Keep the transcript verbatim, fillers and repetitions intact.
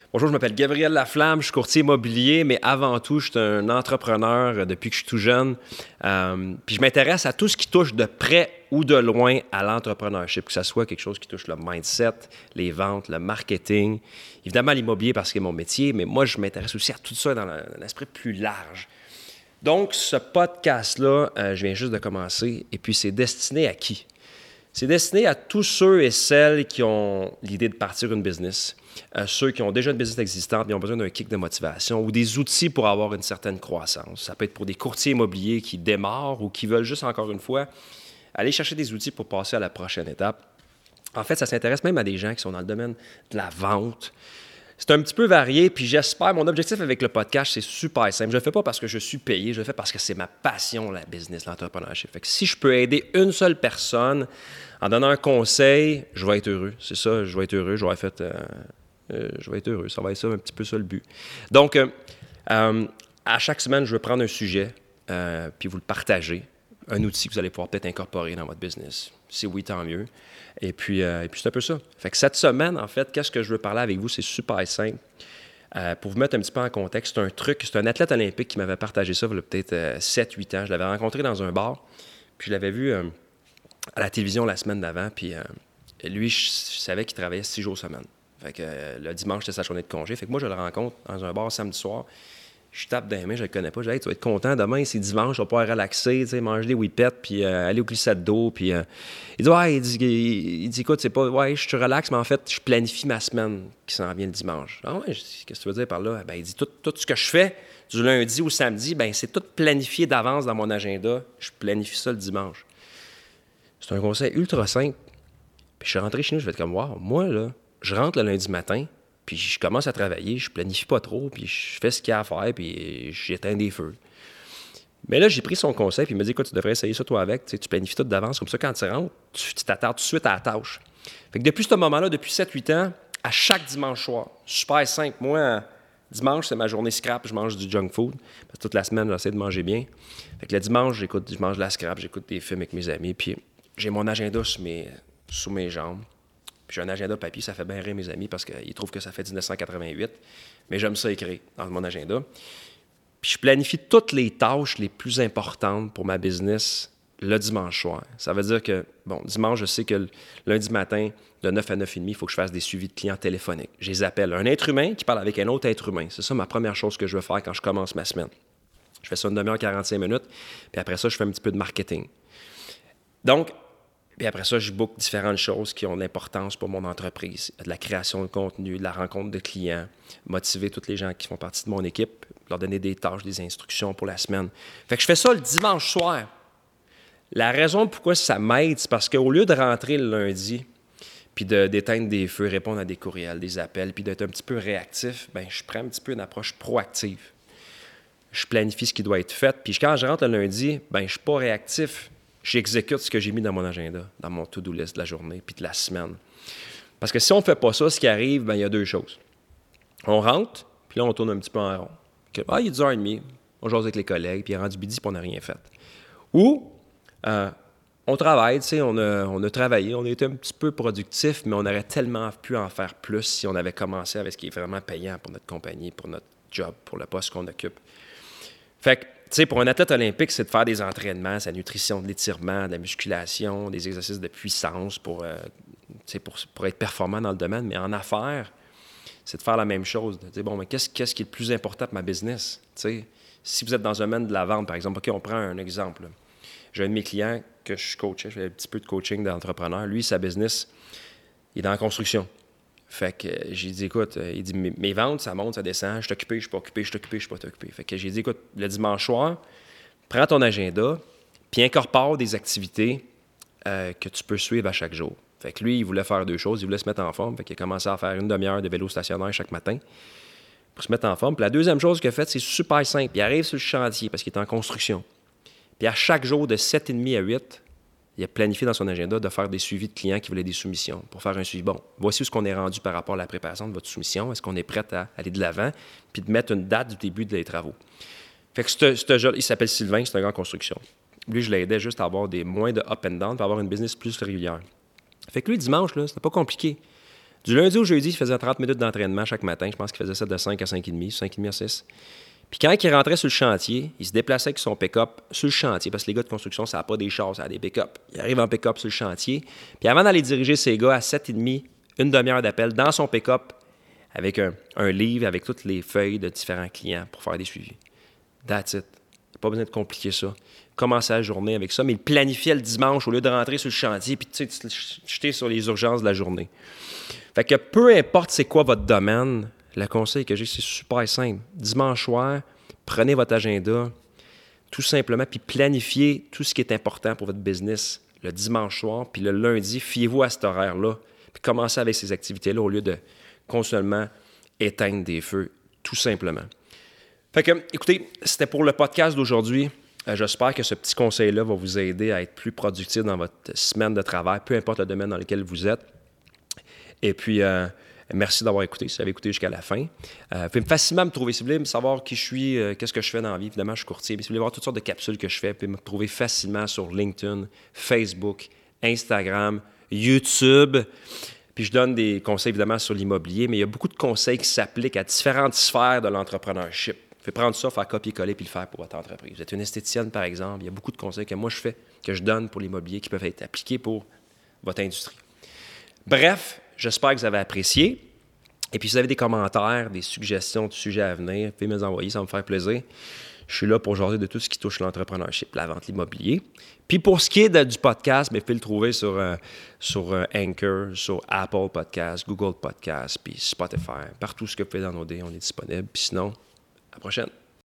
Bonjour, je m'appelle Gabriel Laflamme, je suis courtier immobilier, mais avant tout, je suis un entrepreneur depuis que je suis tout jeune. Euh, puis je m'intéresse à tout ce qui touche de près ou de loin à l'entrepreneurship, que ce soit quelque chose qui touche le mindset, les ventes, le marketing, évidemment l'immobilier parce que c'est mon métier, mais moi, je m'intéresse aussi à tout ça dans un esprit plus large. Donc, ce podcast-là, euh, je viens juste de commencer, et puis c'est destiné à qui? C'est destiné à tous ceux et celles qui ont l'idée de partir une business, euh, ceux qui ont déjà une business existante et ont besoin d'un kick de motivation ou des outils pour avoir une certaine croissance. Ça peut être pour des courtiers immobiliers qui démarrent ou qui veulent juste, encore une fois, aller chercher des outils pour passer à la prochaine étape. En fait, ça s'intéresse même à des gens qui sont dans le domaine de la vente. C'est un petit peu varié, puis j'espère, mon objectif avec le podcast, c'est super simple. Je ne le fais pas parce que je suis payé, je le fais parce que c'est ma passion, la business, l'entrepreneurship. Fait que si je peux aider une seule personne en donnant un conseil, je vais être heureux. C'est ça, je vais être heureux, je vais être, euh, euh, je vais être heureux. Ça va être ça, un petit peu ça le but. Donc, euh, euh, à chaque semaine, je vais prendre un sujet, euh, puis vous le partager. Un outil que vous allez pouvoir peut-être incorporer dans votre business. Si oui, tant mieux. Et puis, euh, et puis c'est un peu ça. Fait que cette semaine, en fait, qu'est-ce que je veux parler avec vous? C'est super simple. Euh, pour vous mettre un petit peu en contexte, c'est un truc, c'est un athlète olympique qui m'avait partagé ça il y a peut-être euh, sept huit ans. Je l'avais rencontré dans un bar, puis je l'avais vu euh, à la télévision la semaine d'avant, puis euh, lui, je, je savais qu'il travaillait six jours semaine. Fait que euh, le dimanche, c'était sa journée de congé. Fait que moi, je le rencontre dans un bar samedi soir. Je tape dans les mains, je le connais pas. Je dis, hey, tu vas être content. Demain, c'est dimanche, je vais pouvoir relaxer, manger des whippets, puis euh, aller au glissade d'eau. Puis, euh, il dit, ouais, il dit, il, il dit, écoute, c'est pas, ouais, je te relaxe, mais en fait, je planifie ma semaine qui s'en vient le dimanche. Ah ouais, je dis, qu'est-ce que tu veux dire par là? Ben, il dit, tout, tout ce que je fais du lundi au samedi, ben, c'est tout planifié d'avance dans mon agenda. Je planifie ça le dimanche. C'est un conseil ultra simple. Puis, je suis rentré chez nous, je vais être comme, wow, moi, là, je rentre le lundi matin. Puis je commence à travailler, je planifie pas trop, puis je fais ce qu'il y a à faire, puis j'éteins des feux. Mais là, j'ai pris son conseil, puis il m'a dit, écoute, tu devrais essayer ça toi avec. Tu sais, tu planifies tout d'avance, comme ça, quand tu rentres, tu t'attardes tout de suite à la tâche. Fait que depuis ce moment-là, depuis sept huit ans, à chaque dimanche soir, super simple. Moi, dimanche, c'est ma journée scrap, je mange du junk food. Parce que toute la semaine, j'essaie de manger bien. Fait que le dimanche, j'écoute, je mange de la scrap, j'écoute des films avec mes amis, puis j'ai mon agenda sous mes, sous mes jambes. Puis j'ai un agenda papier, ça fait bien rire mes amis parce qu'ils trouvent que ça fait dix-neuf cent quatre-vingt-huit. Mais j'aime ça écrire dans mon agenda. Puis je planifie toutes les tâches les plus importantes pour ma business le dimanche soir. Ça veut dire que, bon, dimanche, je sais que le lundi matin, de neuf à neuf heures trente, il faut que je fasse des suivis de clients téléphoniques. Je les appelle. Un être humain qui parle avec un autre être humain. C'est ça ma première chose que je veux faire quand je commence ma semaine. Je fais ça une demi-heure, quarante-cinq minutes. Puis après ça, je fais un petit peu de marketing. Donc, puis après ça, je book différentes choses qui ont de l'importance pour mon entreprise. De la création de contenu, de la rencontre de clients, motiver tous les gens qui font partie de mon équipe, leur donner des tâches, des instructions pour la semaine. Fait que je fais ça le dimanche soir. La raison pourquoi ça m'aide, c'est parce qu'au lieu de rentrer le lundi, puis de, d'éteindre des feux, répondre à des courriels, des appels, puis d'être un petit peu réactif, bien, je prends un petit peu une approche proactive. Je planifie ce qui doit être fait, puis quand je rentre le lundi, bien, je ne suis pas réactif. J'exécute ce que j'ai mis dans mon agenda, dans mon to-do list de la journée puis de la semaine. Parce que si on ne fait pas ça, ce qui arrive, bien, il y a deux choses. On rentre, puis là, on tourne un petit peu en rond. Ah, il est dix heures trente, on jase avec les collègues, puis il est rendu midi, puis on n'a rien fait. Ou, euh, on travaille, tu sais, on a, on a travaillé, on a été un petit peu productif, mais on aurait tellement pu en faire plus si on avait commencé avec ce qui est vraiment payant pour notre compagnie, pour notre job, pour le poste qu'on occupe. Fait que, tu sais, pour un athlète olympique, c'est de faire des entraînements, sa nutrition, de l'étirement, de la musculation, des exercices de puissance pour, euh, pour, pour être performant dans le domaine. Mais en affaires, c'est de faire la même chose. De dire, bon, mais qu'est-ce, qu'est-ce qui est le plus important pour ma business? T'sais, si vous êtes dans un domaine de la vente, par exemple, OK, on prend un exemple. Là. J'ai un de mes clients que je coachais, je fais un petit peu de coaching d'entrepreneur. Lui, sa business, il est dans la construction. Fait que euh, j'ai dit, écoute, euh, il dit, mes, mes ventes, ça monte, ça descend, je suis occupé, je suis pas occupé, je suis occupé, je suis pas occupé. Fait que j'ai dit, écoute, le dimanche soir, prends ton agenda, puis incorpore des activités euh, que tu peux suivre à chaque jour. Fait que lui, il voulait faire deux choses, il voulait se mettre en forme, fait qu'il a commencé à faire une demi-heure de vélo stationnaire chaque matin pour se mettre en forme. Puis la deuxième chose qu'il a faite, c'est super simple, il arrive sur le chantier parce qu'il est en construction. Puis à chaque jour, de sept heures trente à huit, il a planifié dans son agenda de faire des suivis de clients qui voulaient des soumissions pour faire un suivi. Bon, voici où ce qu'on est rendu par rapport à la préparation de votre soumission. Est-ce qu'on est prêt à aller de l'avant? Puis de mettre une date du début des travaux. Fait que ce, ce jeune, il s'appelle Sylvain, c'est un gars en construction. Lui, je l'aidais juste à avoir des moins de up and down pour avoir une business plus régulière. Fait que lui, dimanche, là, c'était pas compliqué. Du lundi au jeudi, il faisait trente minutes d'entraînement chaque matin. Je pense qu'il faisait ça de cinq à cinq heures trente, cinq heures trente à six. Puis quand il rentrait sur le chantier, il se déplaçait avec son pick-up sur le chantier, parce que les gars de construction, ça n'a pas des chars, ça a des pick-up. Il arrive en pick-up sur le chantier. Puis avant d'aller diriger ses gars à sept heures trente, une demi-heure d'appel dans son pick-up, avec un, un livre, avec toutes les feuilles de différents clients pour faire des suivis. That's it. Pas besoin de compliquer ça. Commencer la journée avec ça, mais il planifiait le dimanche au lieu de rentrer sur le chantier puis tu sais, jeter sur les urgences de la journée. Fait que peu importe c'est quoi votre domaine, le conseil que j'ai, c'est super simple. Dimanche soir, prenez votre agenda, tout simplement, puis planifiez tout ce qui est important pour votre business le dimanche soir, puis le lundi, fiez-vous à cet horaire-là, puis commencez avec ces activités-là au lieu de continuellement éteindre des feux, tout simplement. Fait que, écoutez, c'était pour le podcast d'aujourd'hui. Euh, j'espère que ce petit conseil-là va vous aider à être plus productif dans votre semaine de travail, peu importe le domaine dans lequel vous êtes. Et puis, euh, merci d'avoir écouté, si vous avez écouté jusqu'à la fin. Euh, vous pouvez facilement me trouver, si vous voulez me savoir qui je suis, euh, qu'est-ce que je fais dans la vie. Évidemment, je suis courtier. Mais si vous voulez voir toutes sortes de capsules que je fais, vous pouvez me trouver facilement sur LinkedIn, Facebook, Instagram, YouTube. Puis je donne des conseils, évidemment, sur l'immobilier, mais il y a beaucoup de conseils qui s'appliquent à différentes sphères de l'entrepreneurship. Vous pouvez prendre ça, faire copier-coller puis le faire pour votre entreprise. Vous êtes une esthéticienne, par exemple. Il y a beaucoup de conseils que moi, je fais, que je donne pour l'immobilier, qui peuvent être appliqués pour votre industrie. Bref, j'espère que vous avez apprécié. Et puis, si vous avez des commentaires, des suggestions de sujets à venir, vous pouvez me les envoyer, ça va me faire plaisir. Je suis là pour jaser de tout ce qui touche l'entrepreneurship, la vente, l'immobilier. Puis pour ce qui est de, du podcast, bien, vous pouvez le trouver sur, euh, sur euh, Anchor, sur Apple Podcasts, Google Podcasts, puis Spotify. Partout ce que vous pouvez downloader, on est disponible. Puis sinon, à la prochaine.